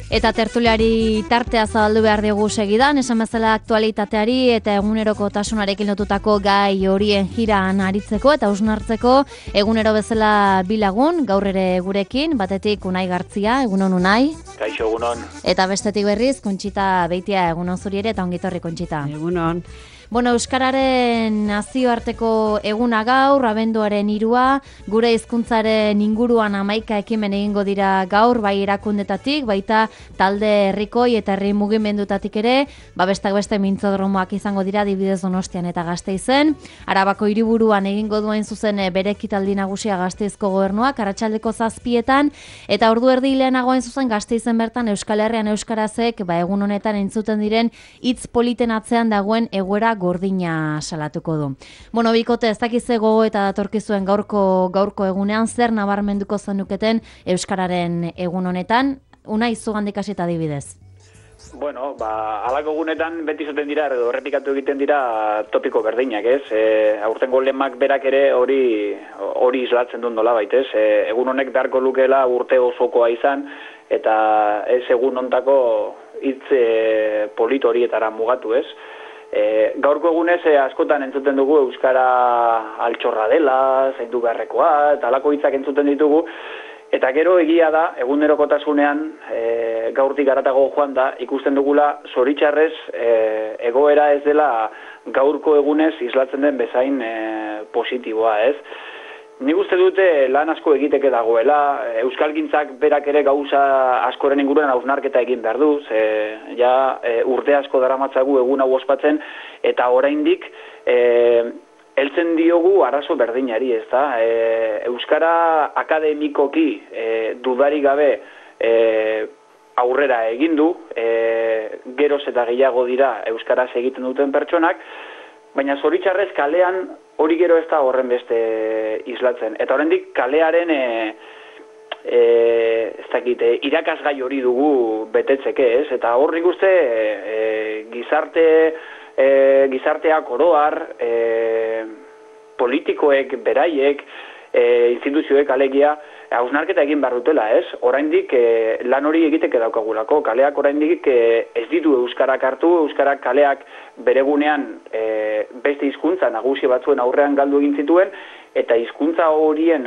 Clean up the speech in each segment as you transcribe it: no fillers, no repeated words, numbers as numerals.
Eta tertuliari tartea zabaldu behar dugu segidan, esan bezala aktualitateari eta eguneroko tasunarekin lotutako gai horien jiran aritzeko eta hausnartzeko egunero bezala bilagun, gaur ere gurekin, batetik Unai Gartzia, egunon Unai. Kaixo, egunon. Eta bestetik berriz, Kontxita Beitia, egunon zuri ere eta ongitorri Kontxita. Egunon. Bueno, Euskararen nazioarteko eguna gaur, abenduaren 3, gure hizkuntzaren inguruan 11 ekimen egingo dira gaur, bai erakundetatik, baita talde herrikoi eta herri mugimendutatik ere, bestak beste mintzodromoak izango dira adibidez Donostian eta Gasteizen. Arabako hiriburuan egingo duen zuzen bere ekitaldi nagusia Gasteizko gobernuak, arratsaldeko 7etan, eta ordu erdi lehenagoen zuzen Gasteizen bertan Euskal Herrian euskarazek, egun honetan entzuten diren hitz politen atzean dagoen egoera gordina salatuko du. Bueno, bikote, ez dakize gogo eta datorkizuen gaurko egunean zer nabarmenduko zenuketen Euskararen egun honetan, Unai zugandik hasi eta adibidez. Bueno, halako egunetan beti izaten dira, edo errepikatu egiten dira topiko berdinak, ez? Aurtengo lemak berak ere hori islatzen duen nolabait, ez? Egun honek beharko lukeela urte osokoa izan, eta ez egun hontako hitz polit horietara mugatu, ez? Gaurko egunez askotan entzuten dugu euskara altxorra dela, zaindu beharrekoa, eta halako hitzak entzuten ditugu, eta gero egia da, egunerokotasunean gaurtik haratago joan da, ikusten dugula zoritxarrez egoera ez dela gaurko egunez islatzen den bezain positiboa, ez? Nik uste dute lan asko egiteke dagoela, euskalgintzak berak ere gauza askoren inguruan hausnarketa egin behar du, urte asko daramatzagu egun hau ospatzen, eta oraindik heltzen diogu arazo berdinari, ez da? Euskara akademikoki dudarik gabe aurrera egin du, geroz eta gehiago dira euskaraz egiten duten pertsonak, baina zoritxarrez kalean hori gero ez da horren beste islatzen. Eta oraindik kalearen irakasgai hori dugu betetzeke, ez? Eta hor nik uste gizarteak oroar, politikoek, beraiek, instituzioek alegia, hausnarketa egin behar dutela, ez? Oraindik lan hori egiteke daukagulako. Kaleak oraindik ez ditu euskarak hartu, euskarak kaleak beregunean beste hizkuntza nagusi batzuen aurrean galdu egin zituen, eta hizkuntza horien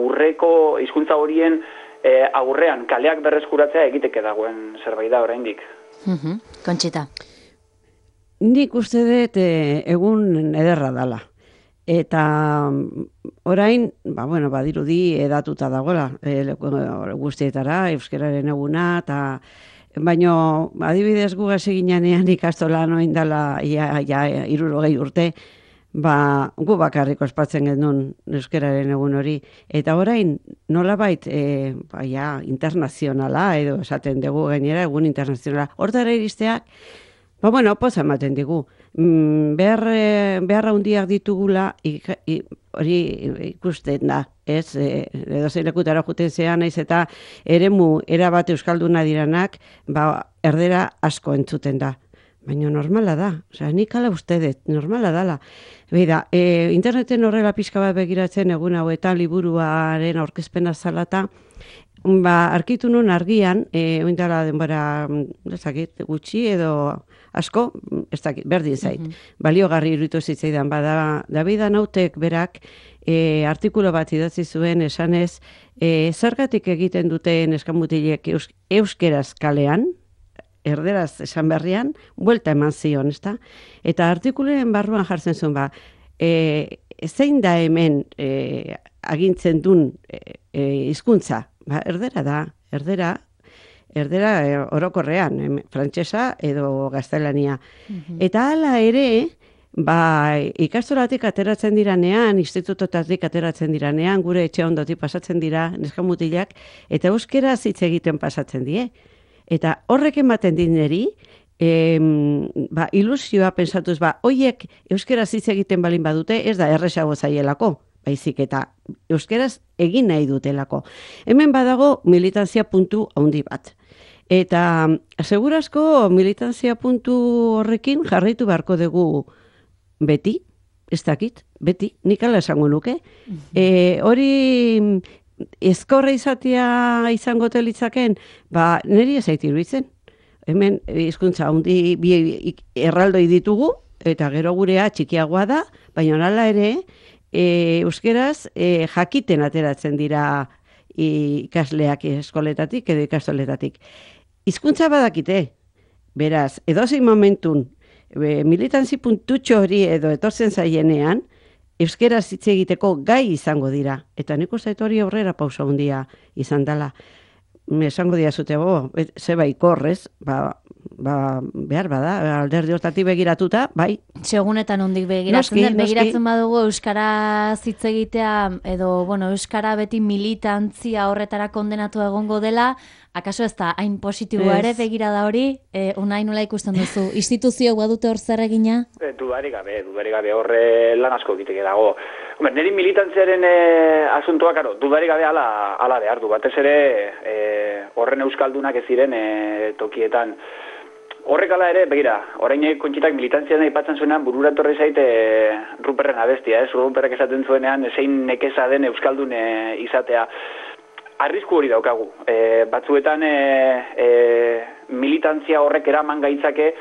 aurrean kaleak berreskuratzea egiteke dagoen zerbait da oraindik. Kontxita. Nik uste dut egun ederra dala. Eta orain, badirudi edatuta dagoela guztietara, euskararen eguna, baino adibidez gu hasi ginean ikastolan oin dela 60 urte, gu bakarrik ospatzen genuen euskararen egun hori. Eta orain nolabait internazionala, edo esaten dugu gainera egun internazionala, hortara iristeak, poza ematen digu. Beharra hundiak ditugula, hori ikusten da, ez? Edo zein lekutara juten zean, naiz eta eremu erabat euskalduna diranak, erdera asko entzuten da. Baina normala da, nik ala uste dut, normala dala. Beida, interneten horrela pixka bat begiratzen egun hauetan liburuaren aurkezpena zalata, arkitu nun argian, oindala denbora gutxi edo asko, berdin zait, baliogarri iruditu zitzaidan, David Anautek berak artikulo bat idatzi zuen esanez, zergatik egiten duten neskamutilek euskeraz kalean, erderaz esan berrian, buelta eman zion, ezta? Eta artikuloen barruan jartzen zuen, zein da hemen agintzen duen hizkuntza? Erdera da, erdera orokorrean, frantsesa edo gaztelania. Eta hala ere, ikastolatik ateratzen diranean, institutotatik ateratzen diranean, gure etxe ondotik pasatzen dira neskamutilak, eta euskeraz hitz egiten pasatzen die. Eta horrek ematen dineri, ilusioa pensatuz, hoiek euskeraz hitz egiten balin badute, ez da erresago zaielako. Baizik eta euskeraz egin nahi dutelako. Hemen badago militantzia puntu handi bat. Eta segurazko militantzia puntu horrekin jarraitu beharko dugu beti, ez dakit, beti, nik ala esango nuke. Hori ezkorra izatea izango telitzaken, niri ez zait iruditzen. Hemen hizkuntza handi bi erraldoi ditugu, eta gero gurea txikiagoa da, baina hala ere, euskeraz jakiten ateratzen dira ikasleak eskoletatik edo ikastoletatik. Hizkuntza badakite, beraz, edozein momentun, militantzi puntutxo hori edo etortzen zaienean, euskeraz hitz egiteko gai izango dira. Eta nik uste hori aurrera pausa handia izan dela. Esango dira zute, zeba ikorrez, behar bada, alderdi hortatik begiratuta, bai. Segunetan hondik begiratzen badugu Euskara hitz egitea, edo, Euskara beti militantzia horretara kondenatu egongo dela, akaso ez da, hain positiboa ere begira da hori, Unai nola ikusten duzu? Instituzioak badute hor zer egina? Dudarik gabe, horre lan asko egiteke dago. Neri militantziaren asuntoa, dudarik gabe ala behar du, batez ere horren euskaldunak ez ziren tokietan. Horrek ala ere, begira, orain Kontxitak militantzian aipatzen zuenean burura torri zaite Ruperren abestia, Ruperrek esaten zuenean zein nekeza den euskaldun izatea. Arrisku hori daukagu. Batzuetan militantzia horrek eraman gaitzake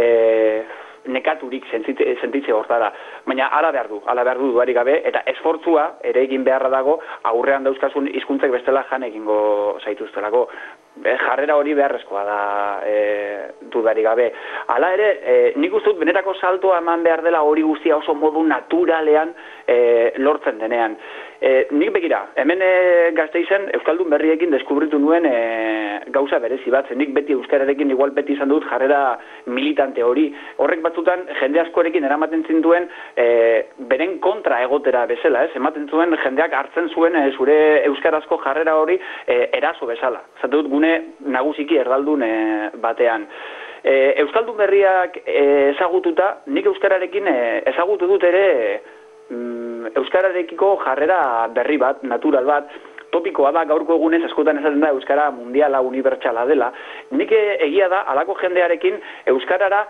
nekaturik sentitze hortara. Baina ala behar du dudarik gabe, eta esfortzua ere egin beharra dago aurrean dauzkasun hizkuntzek bestela jan egingo zaituztelako. Jarrera hori beharrezkoa da dudarik gabe. Hala ere, nik uste dut benetako saltoa eman behar dela hori guztia oso modu naturalean lortzen denean. Nik begira, hemen Gasteizen Euskaldun berriekin deskubritu nuen gauza berezi bat. Nik beti euskararekin igual beti izan dut jarrera militante hori. Horrek batzutan jende askorekin eramaten zintuen beren kontra egotera bezala, ematen zuen jendeak hartzen zuen zure euskarazko jarrera hori eraso bezala. Zate dut gune nagusiki erdaldun batean. Euskaldun berriak ezagututa, nik euskararekin ezagutu dut ere euskararekiko jarrera berri bat, natural bat, topikoa da gaurko egunez askotan esaten da euskara mundiala, unibertsala dela. Nik egia da, halako jendearekin euskarara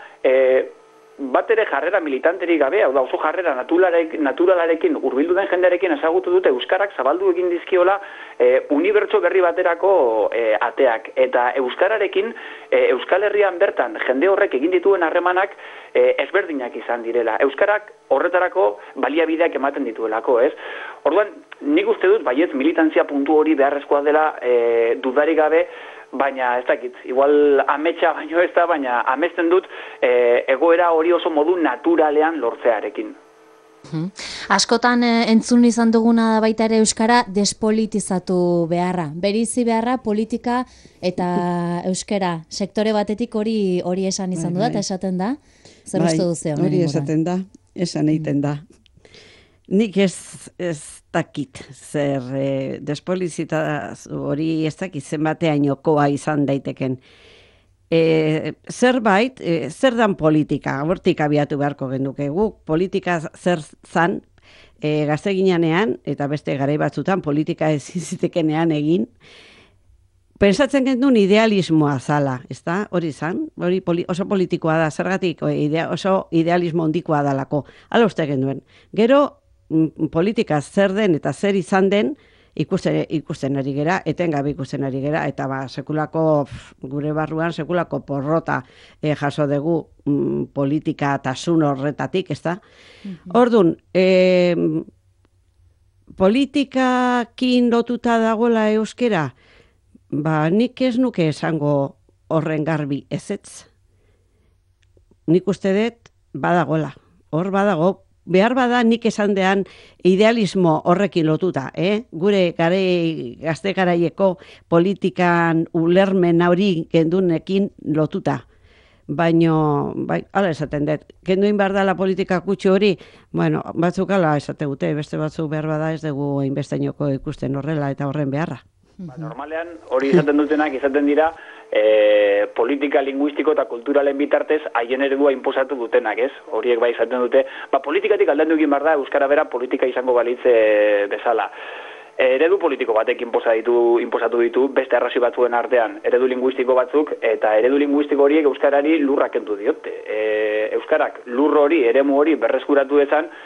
bat ere jarrera militanterik gabe, hau da oso jarrera naturalarekin hurbildu den jendearekin ezagutu dute euskarak zabaldu egin dizkiola unibertso berri baterako ateak. Eta euskararekin, Euskal Herrian bertan jende horrek egin dituen harremanak ezberdinak izan direla. Euskarak horretarako baliabideak ematen dituelako, ez? Orduan, nik uste dut, baietz militantzia puntu hori beharrezkoa dela dudarik gabe, baina ez dakit, igual ametsa baino ez da, baina amesten dut egoera hori oso modu naturalean lortzearekin. Askotan entzun izan duguna da baita ere euskara despolitizatu beharra. Berizi beharra politika eta euskara sektore batetik hori esan izan du da, eta esaten da. Zer uste duzu? Hori esaten da, esan egiten da. Nik ez dakit zer despolitizaz hori ez dakit zenbateainokoa izan daiteken. Zerbait, zer dan politika, hortik abiatu beharko genuke guk, politika zer zan, gazte ginean, eta beste garai batzutan politika ezin zitekenean egin, pensatzen genuen idealismoa zala, ezta? Hori zan, hori oso politikoa da, zergatik oso idealismo hondikoa dalako, ala uste genuen. Gero, politika zer den eta zer izan den, ikusten ari gera, etengabe ikusten ari gera, eta sekulako, gure barruan, sekulako porrota jaso dugu politika tasun horretatik, ez da? Orduan, politikakin lotuta dagoela euskera, nik ez nuke esango horren garbi ezetz. Nik uste dut badagoela, hor badago, behar bada nik esan dean idealismo horrekin lotuta, gure gazte garaieko politikan ulermen hori gendunekin lotuta. Baina, ala esaten dut, genduin behar dela politika kutxo hori, bueno, batzuk ala esate gute, beste batzuk behar bada ez dugu inbesteinoko ikusten horrela eta horren beharra. Normalean, hori izaten dutenak izaten dira, politika linguistiko eta kulturalen bitartez haien eredua inposatu dutenak, ez? Horiek bai izaten dute, politikatik aldendu egin behar da, euskara bera politika izango balitze bezala. Eredu politiko batek inposatu ditu beste arrazoi batzuen artean, eredu linguistiko batzuk, eta eredu linguistiko horiek euskarari lurra kendu diote. Euskarak lur hori, eremu hori berreskuratu dezan,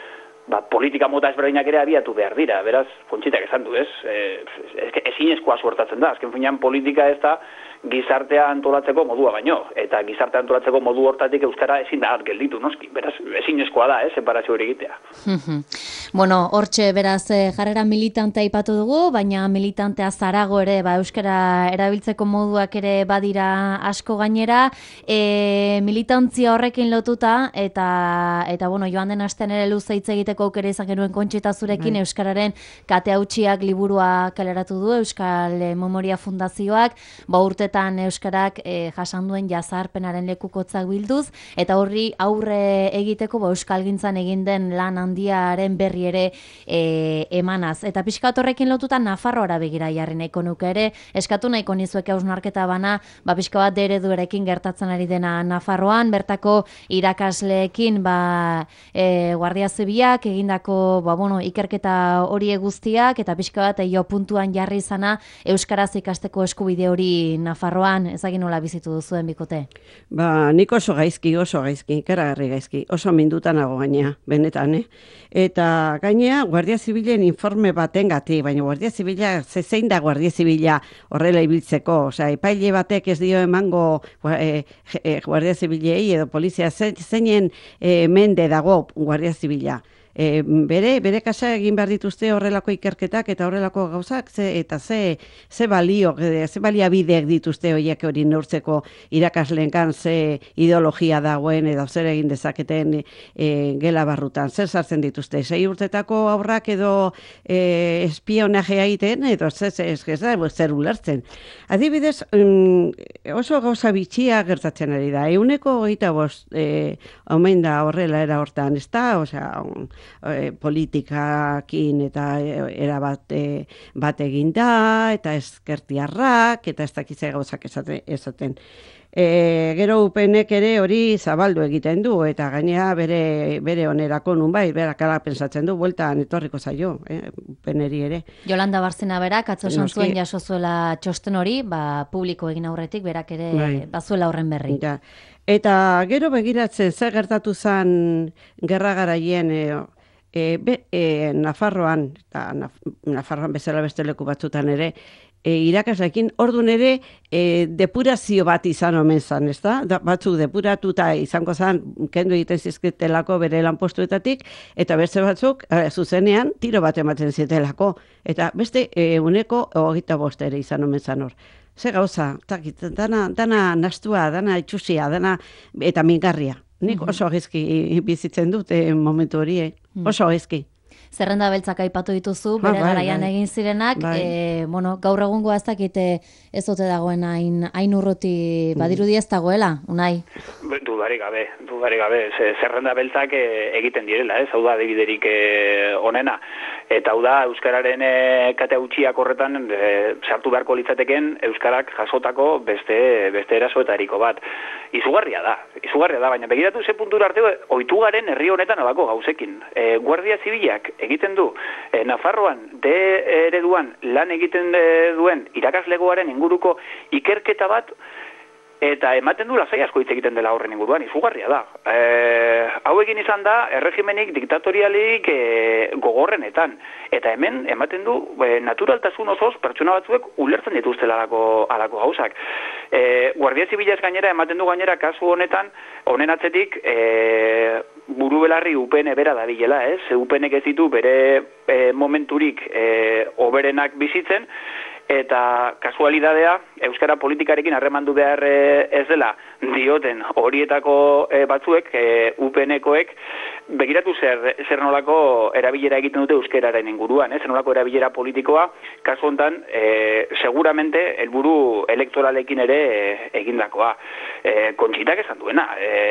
politika mota ezberdinak ere abiatu behar dira, beraz, Kontxitak esan du, ez? Ezinezkoa suertatzen da, azken finean politika ez da gizartea antolatzeko modua baino, eta gizartea antolatzeko modu hortatik euskara ezin da gelditu, noski, beraz, ezinezkoa da, separazio hori egitea. Bueno, hortxe, beraz, jarrera militantea aipatu dugu, baina militantea zarago ere, euskara erabiltzeko moduak ere badira asko gainera, militantzia horrekin lotuta, eta bueno, joan den astean ere luze hitz egiteko aukera izan genuen Kontxita zurekin, Euskararen kate hautsiak liburua kaleratu du, Euskal Memoria Fundazioak, urtetan Euskarak jasan duen jazarpenaren lekukotzak bilduz, eta horri aurre egiteko euskalgintzan egin den lan handiaren berri ere emanaz. Eta pixkat horrekin lotuta Nafarroara begira jarri nahiko nuke ere, eskatu nahiko nizueke hausnarketa bana, pixka bat ereduarekin gertatzen ari dena Nafarroan, bertako irakasleekin Guardia Zibilak egindako ikerketa hori guztiak, eta pixka bat puntuan jarri izana euskaraz ikasteko eskubide hori Nafarroan, ezagin nola bizitu duzuen bikote? Nik oso gaizki, ikaragarri gaizki, oso mindutan nago gainea, benetan, Eta gainea, Guardia Zibilen informe baten gati, baina Guardia Zibila, zein da Guardia Zibila horrela ibiltzeko, epaile batek ez dio emango Guardia Zibilei edo polizia zeinen mende dago Guardia Zibila. Bere kasa egin behar dituzte horrelako ikerketak eta horrelako gauzak, eta ze baliabideak dituzte horiek hori neurtzeko irakaslenkan ze ideologia dagoen edo zer egin dezaketen gela barrutan, zer sartzen dituzte, 6 urtetako aurrak edo espionajea egiten, edo zer ulertzen. Adibidez, oso gauza bitxia gertatzen ari da, 125 omen da horrela era hortan, ez da, politikakin eta erabat bat eginda, eta ezkertiarrak, eta ez dakitze gauzak esaten. Gero UPNek ere hori zabaldu egiten du, eta gainea bere onerako nunbait, berakala pensatzen du, bueltan etorriko zaio, UPNeri ere. Jolanda Barzena berak, atzo esan zuen jaso zuela txosten hori, publiko egin aurretik, berak ere bazuela horren berri. Eta gero begiratzen zer gertatu zen gerra garaien Nafarroan, eta Nafarroan bezala beste leku batzutan ere, irakasleekin, orduan ere depurazio bat izan omen zan, ez da? Batzuk depuratuta izango zan, kendu egiten zizkitelako bere lanpostuetatik, eta beste batzuk, zuzenean, tiro bat ematen zietelako. Eta beste 125 ere izan omen zan hor. Ze gauza, dana nastua, dana itxusia, eta mingarria. Nik oso gaizki bizitzen dut momentu hori, oso gaizki. Zerrenda beltzak aipatu dituzu, bere garaian egin zirenak, gaur egungo ez dakite ez ote dagoen hain urruti badirudi ez dagoela, Unai? Dudarik gabe, zerrenda beltzak egiten direla, hau da adibiderik onena. Eta hau da, Euskararen kate hautsiak horretan sartu beharko litzateken Euskarak jasotako beste erasoetariko bat. Izugarria da, baina begiratu ze puntura arte ohitu garen herri honetan alako gauzekin. Guardia Zibilak egiten du, Nafarroan ereduan lan egiten duen irakaslegoaren inguruko ikerketa bat, eta ematen du lasai asko hitz egiten dela horren inguruan, izugarria da. Hau egin izan da, erregimenik diktatorialik gogorrenetan. Eta hemen ematen du, naturaltasun osoz pertsona batzuek ulertzen dituztela alako gauzak. Guardia Zibilaz gainera, ematen du gainera kasu honetan, honen atzetik buru belarri UPN bera dabilela, ez? UPNek ez ditu bere momenturik oberenak bizitzen, eta kasualidadea euskara politikarekin harremandu behar ez dela dioten horietako batzuek, UPNekoek, begiratu zer nolako erabilera egiten dute euskararen inguruan, zer nolako erabilera politikoa, kasu honetan, seguramente helburu elektoralekin ere egindakoa. Kontxitak esan duena,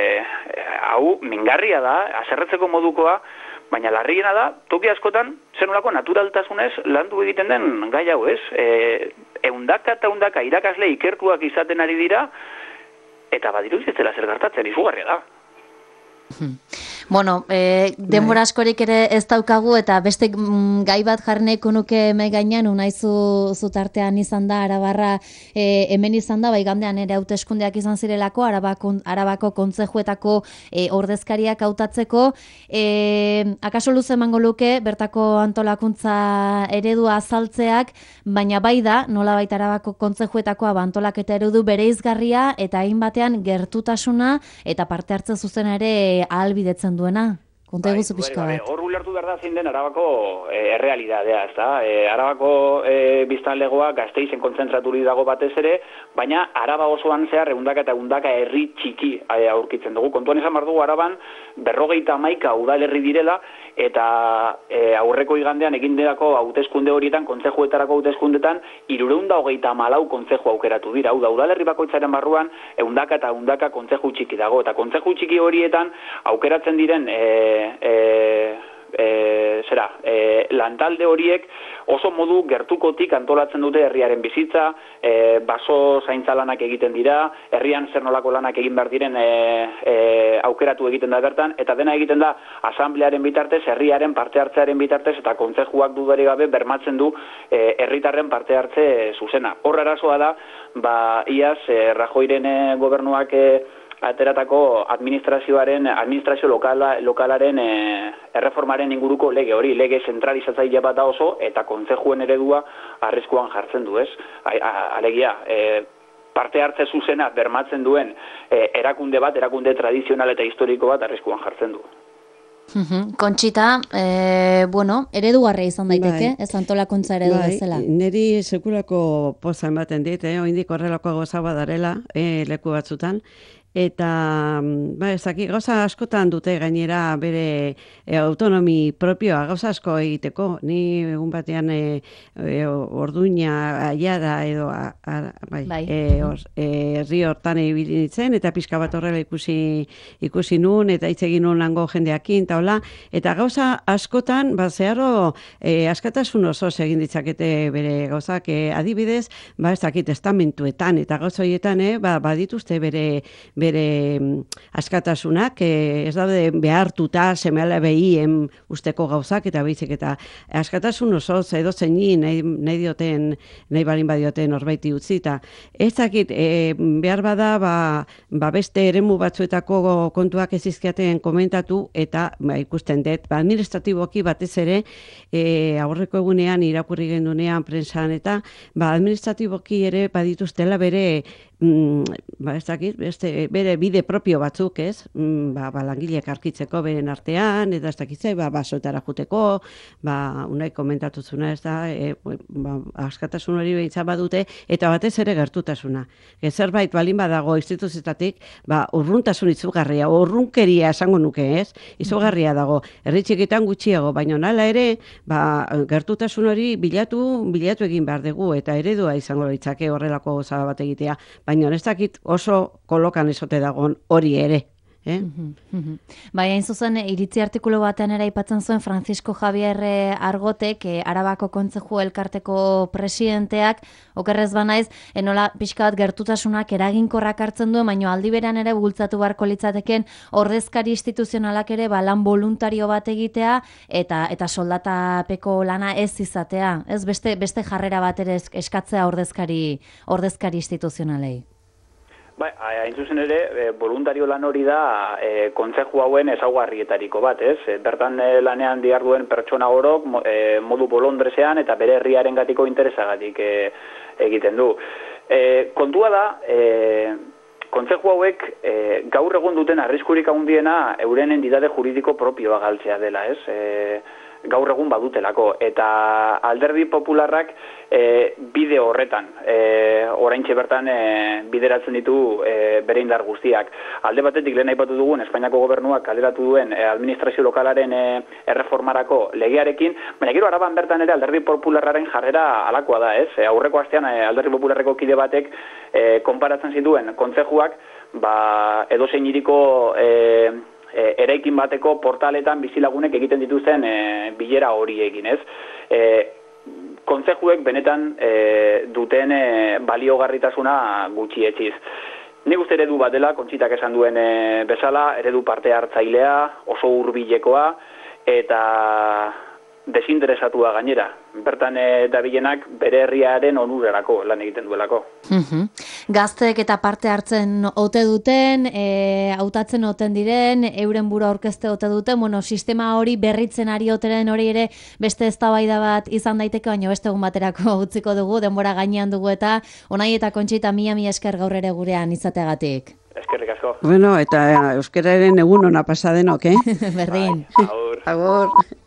hau mingarria da, haserretzeko modukoa, baina larriena da, toki askotan, zer nolako naturaltasunez landu egiten den gai hau, ez? Eundaka eta eundaka irakasle ikertuak izaten ari dira, eta badiruz ez dela zer gertatzen, izugarria da. Bueno, denbora askorik ere ez daukagu eta beste gai bat jarneko nuke mai gainean unaizu zutartean izan da Arabarra hemen izan da, bai gandean ere hauteskundeak izan zirelako Arabako kontzejuetako ordezkariak hautatzeko. Akaso luze emango luke bertako antolakuntza eredua azaltzeak, baina bai da nolabait Arabako kontzejuetakoa antolaketa eredu bereizgarria eta hainbatean gertutasuna eta parte hartze zuzena ere ahalbidetzen duena. Konta eguzu pixka bat. Hor ulertu behar da zein den Arabako errealidadea, ez da? Arabako biztanlegoa Gasteizen kontzentraturik dago batez ere, baina Araba osoan zehar ehundaka eta ehundaka herri txiki aurkitzen dugu. Kontuan izan behar dugu Araban 51 udalerri direla, eta aurreko igandean egin delako hauteskunde horietan, kontzejuetarako hauteskundetan, 334 kontzeju aukeratu dira. Hau da, udalerri bakoitzaren barruan ehundaka eta ehundaka kontzeju txiki dago, eta kontzeju txiki horietan aukeratzen diren lantalde horiek oso modu gertukotik antolatzen dute herriaren bizitza, baso zaintza lanak egiten dira, herrian zer nolako lanak egin behar diren aukeratu egiten da bertan, eta dena egiten da asamblearen bitartez, herriaren parte hartzearen bitartez, eta kontzejuak dudarik gabe bermatzen du herritarren parte hartze zuzena. Hor arazoa da, iaz Rajoyren gobernuak ateratako administrazio lokalaren erreformaren inguruko lege hori, lege zentralizatzaile bat da oso, eta kontzejuen eredua arriskuan jartzen du, ez? Alegia, parte hartze zuzena bermatzen duen erakunde tradizional eta historiko bat arriskuan jartzen du. Kontxita, eredugarria izan daiteke, ez antolakuntza eredu bezala. Neri sekulako poza ematen dit, oindik horrelako goza badarela leku batzutan, eta ezaki gauza askotan dute gainera bere autonomi propioa, gauza asko egiteko. Ni egun batean orduina aiara edo herri hortan ibili nintzen, eta pixka bat horrela ikusi nun, eta hitz egin nun hango jendeakin, eta gauza askotan, zeharo askatasun oso egin ditzakete bere gauzak, adibidez, ezakit estamentuetan, eta gauza horietan, badituzte bere askatasunak, ez daude behartuta semela behien usteko gauzak, eta beizik, eta askatasun oso edo zeini nahi balin badioten horbaiti utzi, eta ez dakit, behar bada, beste eremu batzuetako kontuak ez izkiaten komentatu, eta ikusten dut, administratiboki batez ere, aurreko egunean irakurri gendunean prensan, eta administratiboki ere badituztela bere bere bide propio batzuk, ez? Langileak arkitzeko beren artean, eta ez dakitzai, basoetara juteko, unai komentatuzuna, ez da, askatasun hori behitza badute, eta batez ere gertutasuna. Zerbait balin badago instituzioetatik, urruntasun izugarria, urrunkeria esango nuke, ez? Izugarria dago, herritxikitan gutxiago, baina nala ere, gertutasun hori bilatu egin behar dugu, eta eredua izango litzake horrelako goza bat egitea, baina ez dakit oso kolokan esote dagoen hori ere. Hain zuzen, iritzi artikulu batean ere aipatzen zuen Francisco Javier Argotek, Arabako Kontzeju Elkarteko presidenteak, okerrez banaiz, nola pixka bat gertutasunak eraginkorrak hartzen duen, baina aldi berean ere bultzatu beharko litzateken ordezkari instituzionalak ere lan voluntario bat egitea eta soldatapeko lana ez izatea. Ez beste jarrera bat ere eskatzea ordezkari instituzionalei. Hain zuzen ere, voluntario lan hori da kontzeju hauen ezaugarrietariko bat, ez? Bertan lanean diharduen pertsona orok modu bolondresean eta bere herriaren gatiko interesagatik egiten du. Kontua da, kontzeju hauek gaur egun duten arriskurik handiena euren entidade juridiko propioa galtzea dela, ez? Gaur egun badutelako, eta alderdi popularrak bide horretan, oraintxe bertan bideratzen ditu bere indar guztiak. Alde batetik lehen aipatu dugun Espainiako gobernuak kaleratu duen administrazio lokalaren erreformarako legearekin, baina gero Araban bertan ere alderdi popularraren jarrera alakoa da, ez? Aurreko astean alderdi popularreko kide batek konparatzen zituen kontzejuak, edozein hiriko eraikin bateko portaletan bizilagunek egiten dituzten bilera hori egin, ez? Kontzejuek benetan duten baliogarritasuna gutxietsiz. Nik uste eredu bat dela, Kontxitak esan duen bezala, eredu parte hartzailea, oso hurbilekoa eta desinteresatua gainera. Bertan dabilenak bere herriaren onurerako lan egiten duelako. Gazteek eta parte hartzen ote duten, hautatzen oten diren, euren buru aurkezte ote duten, sistema hori berritzen ari oteren hori ere beste eztabaida bat izan daiteke, baina beste egun baterako utziko dugu, denbora gainean dugu eta Unai eta Kontxita mila esker gaur ere gurean izateagatik. Eskerrik asko. Bueno, eta euskararen egun ona pasa denok, Berdin. Agur. Agur.